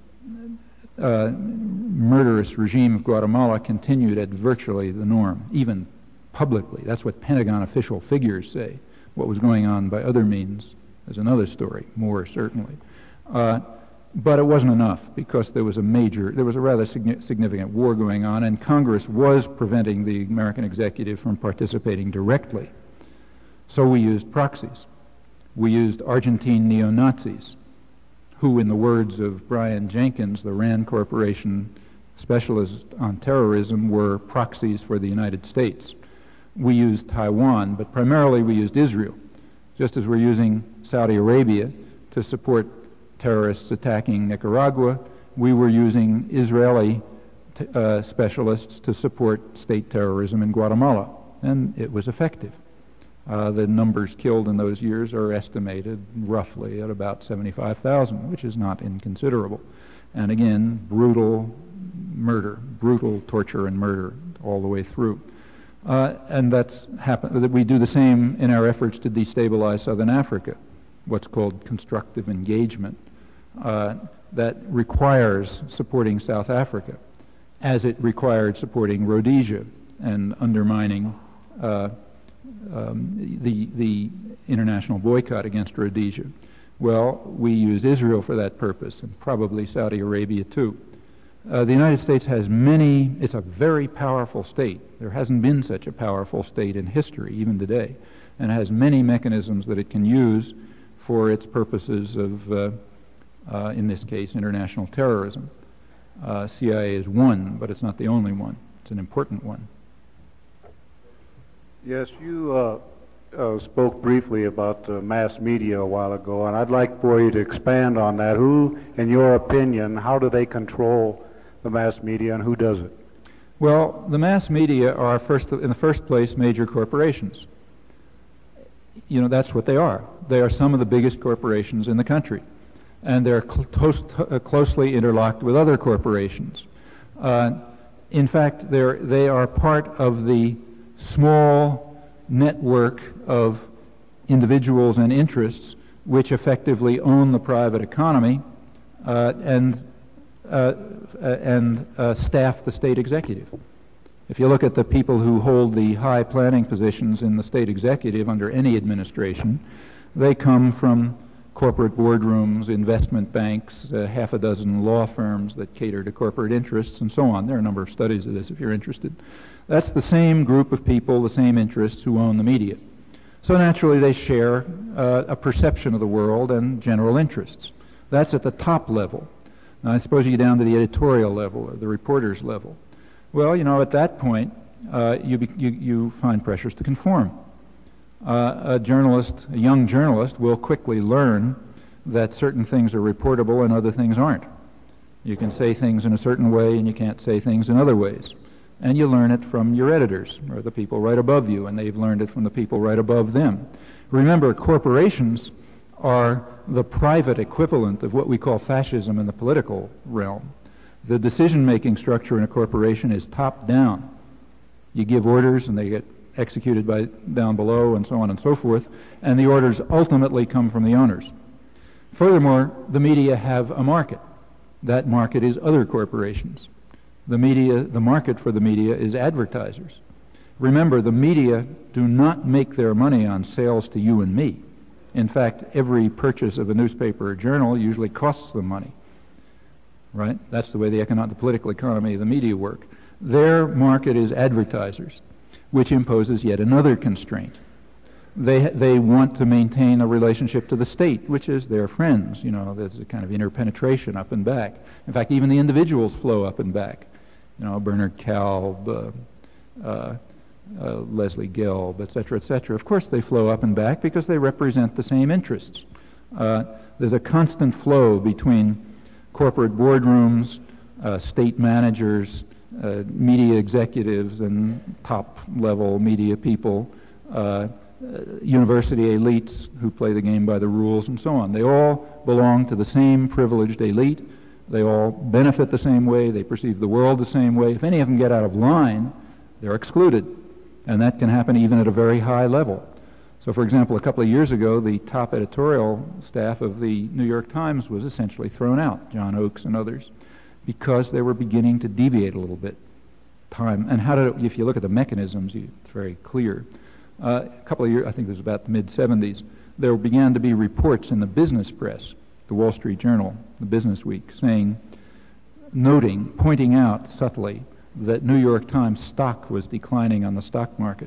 uh, murderous regime of Guatemala continued at virtually the norm, even publicly. That's what Pentagon official figures say. What was going on by other means is another story, more certainly. Uh, But it wasn't enough because there was a major, there was a rather significant war going on, and Congress was preventing the American executive from participating directly. So we used proxies. We used Argentine neo-Nazis, who, in the words of Brian Jenkins, the RAND Corporation specialist on terrorism, were proxies for the United States. We used Taiwan, but primarily we used Israel, just as we're using Saudi Arabia to support terrorists attacking Nicaragua. We were using Israeli t- uh, specialists to support state terrorism in Guatemala, and it was effective. Uh, the numbers killed in those years are estimated roughly at about seventy-five thousand, which is not inconsiderable. And again, brutal murder, brutal torture and murder all the way through. Uh, and that's happened. That we do the same in our efforts to destabilize Southern Africa, what's called constructive engagement. Uh, that requires supporting South Africa, as it required supporting Rhodesia and undermining uh, um, the, the international boycott against Rhodesia. Well, we use Israel for that purpose, and probably Saudi Arabia too. Uh, the United States has many, it's a very powerful state. There hasn't been such a powerful state in history, even today, and it has many mechanisms that it can use for its purposes of uh, Uh, in this case, international terrorism. Uh, C I A is one, but it's not the only one. It's an important one. Yes, you uh, uh, spoke briefly about the mass media a while ago, and I'd like for you to expand on that. Who, in your opinion, how do they control the mass media, and who does it? Well, the mass media are, first, in the first place, major corporations. You know, that's what they are. They are some of the biggest corporations in the country, and they're cl- uh, closely interlocked with other corporations. Uh, in fact, they're, they are part of the small network of individuals and interests which effectively own the private economy uh, and uh, and uh, staff the state executive. If you look at the people who hold the high planning positions in the state executive under any administration, they come from corporate boardrooms, investment banks, uh, half a dozen law firms that cater to corporate interests, and so on. There are a number of studies of this if you're interested. That's the same group of people, the same interests who own the media. So naturally they share uh, a perception of the world and general interests. That's at the top level. Now I suppose you get down to the editorial level or the reporter's level. Well, you know, at that point, uh, you, be, you, you find pressures to conform. Uh, a journalist, a young journalist, will quickly learn that certain things are reportable and other things aren't. You can say things in a certain way and you can't say things in other ways. And you learn it from your editors, or the people right above you, and they've learned it from the people right above them. Remember, corporations are the private equivalent of what we call fascism in the political realm. The decision-making structure in a corporation is top-down. You give orders and they get executed by down below and so on and so forth, and the orders ultimately come from the owners. Furthermore, the media have a market. That market is other corporations. The media, the market for the media is advertisers. Remember, the media do not make their money on sales to you and me. In fact, every purchase of a newspaper or journal usually costs them money. Right? That's the way the, economic, the political economy of the media work. Their market is advertisers, which imposes yet another constraint. They, they want to maintain a relationship to the state, which is their friends. You know, there's a kind of interpenetration up and back. In fact, even the individuals flow up and back. You know, Bernard Kalb, uh, uh, uh, Leslie Gelb, et cetera, et cetera. Of course they flow up and back because they represent the same interests. Uh, there's a constant flow between corporate boardrooms, uh, state managers, uh, media executives, and top-level media people, uh, uh, university elites who play the game by the rules, and so on. They all belong to the same privileged elite. They all benefit the same way. They perceive the world the same way. If any of them get out of line, they're excluded. And that can happen even at a very high level. So, for example, a couple of years ago, the top editorial staff of the New York Times was essentially thrown out, John Oakes and others, because they were beginning to deviate a little bit. Time and how did it, if you look at the mechanisms, you, it's very clear. Uh, a couple of years, I think it was about the mid seventies, there began to be reports in the business press, the Wall Street Journal, the Business Week, saying, noting, pointing out subtly that New York Times stock was declining on the stock market.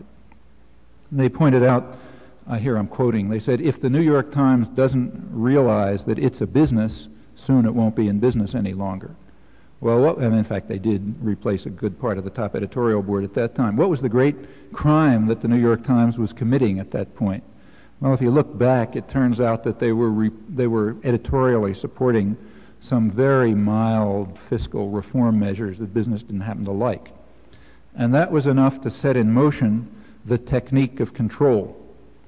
And they pointed out, uh, here I'm quoting, they said, if the New York Times doesn't realize that it's a business, soon it won't be in business any longer. Well, what, and in fact, they did replace a good part of the top editorial board at that time. What was the great crime that the New York Times was committing at that point? Well, if you look back, it turns out that they were re they were editorially supporting some very mild fiscal reform measures that business didn't happen to like. And that was enough to set in motion the technique of control.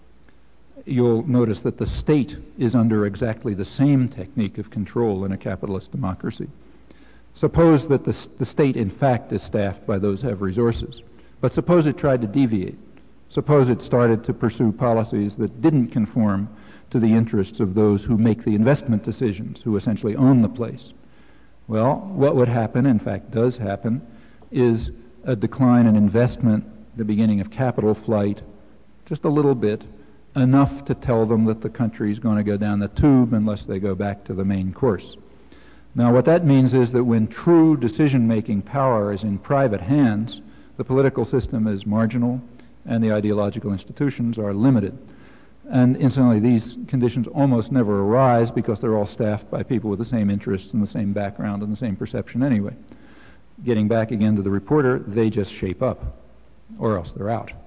You'll notice that the state is under exactly the same technique of control in a capitalist democracy. Suppose that the, the state, in fact, is staffed by those who have resources. But suppose it tried to deviate. Suppose it started to pursue policies that didn't conform to the interests of those who make the investment decisions, who essentially own the place. Well, what would happen, in fact does happen, is a decline in investment, the beginning of capital flight, just a little bit, enough to tell them that the country is going to go down the tube unless they go back to the main course. Now, what that means is that when true decision-making power is in private hands, the political system is marginal and the ideological institutions are limited. And incidentally, these conditions almost never arise because they're all staffed by people with the same interests and the same background and the same perception anyway. Getting back again to the reporter, they just shape up, or else they're out.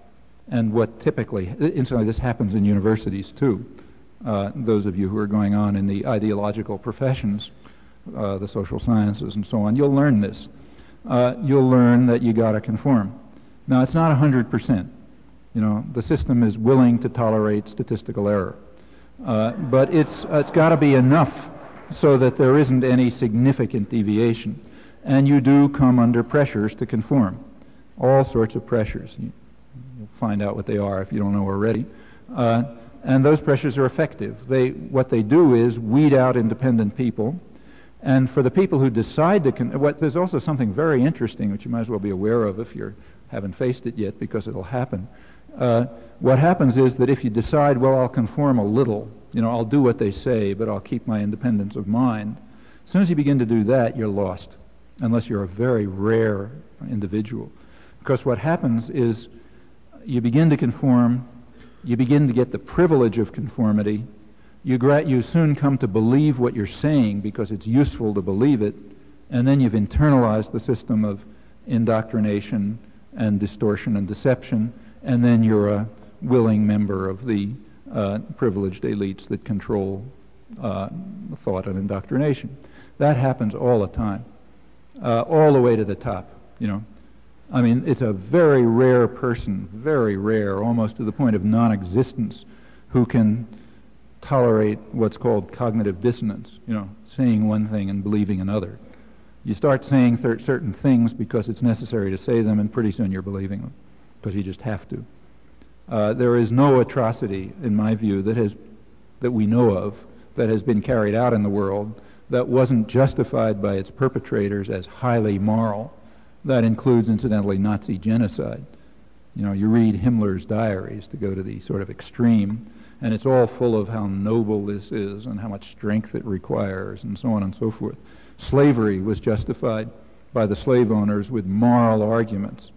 And what typically, incidentally, this happens in universities too. Uh, those of you who are going on in the ideological professions, uh, the social sciences and so on, you'll learn this. Uh, you'll learn that you got to conform. Now, it's not one hundred percent. You know, the system is willing to tolerate statistical error. Uh, but it's, uh, it's got to be enough so that there isn't any significant deviation. And you do come under pressures to conform. All sorts of pressures. You, you'll find out what they are if you don't know already. Uh, and those pressures are effective. They, what they do is weed out independent people. And for the people who decide to, con what, there's also something very interesting, which you might as well be aware of if you haven't faced it yet, because it'll happen. Uh, what happens is that if you decide, well, I'll conform a little, you know, I'll do what they say, but I'll keep my independence of mind, as soon as you begin to do that, you're lost, unless you're a very rare individual. Because what happens is you begin to conform, you begin to get the privilege of conformity, you, gra you soon come to believe what you're saying because it's useful to believe it, and then you've internalized the system of indoctrination and distortion and deception, and then you're a willing member of the uh, privileged elites that control uh, thought and indoctrination. That happens all the time, uh, all the way to the top, you know. I mean, it's a very rare person, very rare, almost to the point of non-existence, who can tolerate what's called cognitive dissonance, you know, saying one thing and believing another. You start saying certain things because it's necessary to say them, and pretty soon you're believing them, because you just have to. Uh, there is no atrocity, in my view, that has, that we know of, that has been carried out in the world that wasn't justified by its perpetrators as highly moral. That includes, incidentally, Nazi genocide. You know, you read Himmler's diaries to go to the sort of extreme, and it's all full of how noble this is and how much strength it requires and so on and so forth. Slavery was justified by the slave owners with moral arguments.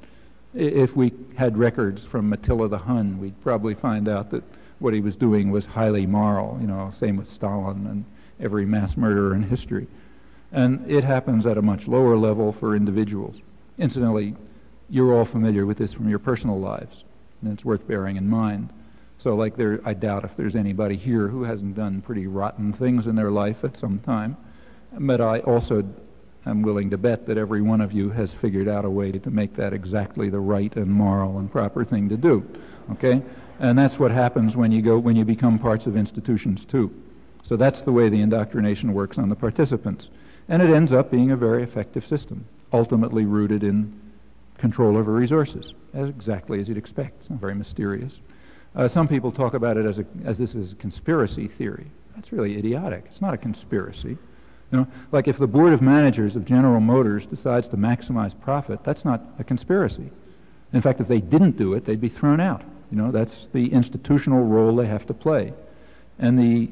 If we had records from Attila the Hun, we'd probably find out that what he was doing was highly moral, you know, same with Stalin and every mass murderer in history. And it happens at a much lower level for individuals. Incidentally, you're all familiar with this from your personal lives, and it's worth bearing in mind. So like there, I doubt if there's anybody here who hasn't done pretty rotten things in their life at some time. But I also am willing to bet that every one of you has figured out a way to make that exactly the right and moral and proper thing to do. Okay? And that's what happens when you go, when you become parts of institutions too. So that's the way the indoctrination works on the participants. And it ends up being a very effective system, ultimately rooted in control over resources, as exactly as you'd expect. It's not very mysterious. Uh, some people talk about it as, a, as this is a conspiracy theory. That's really idiotic. It's not a conspiracy. You know, like if the board of managers of General Motors decides to maximize profit, that's not a conspiracy. In fact, if they didn't do it, they'd be thrown out. You know, that's the institutional role they have to play. And the,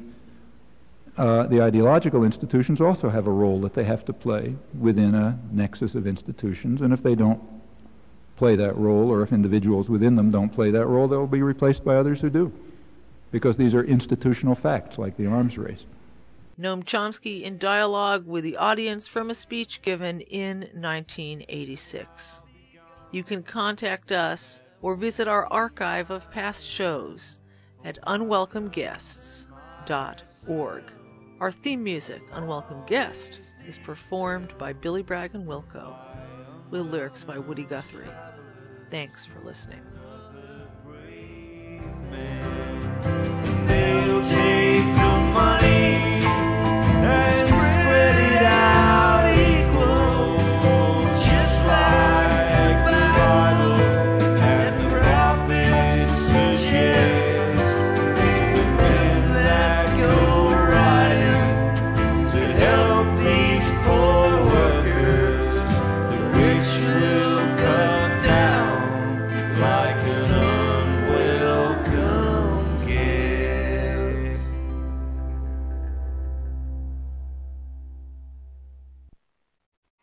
uh, the ideological institutions also have a role that they have to play within a nexus of institutions, and if they don't play that role, or if individuals within them don't play that role, they'll be replaced by others who do, because these are institutional facts, like the arms race. Noam Chomsky in dialogue with the audience from a speech given in nineteen eighty-six. You can contact us or visit our archive of past shows at unwelcome guests dot org. Our theme music, Unwelcome Guest, is performed by Billy Bragg and Wilco, with lyrics by Woody Guthrie. Thanks for listening.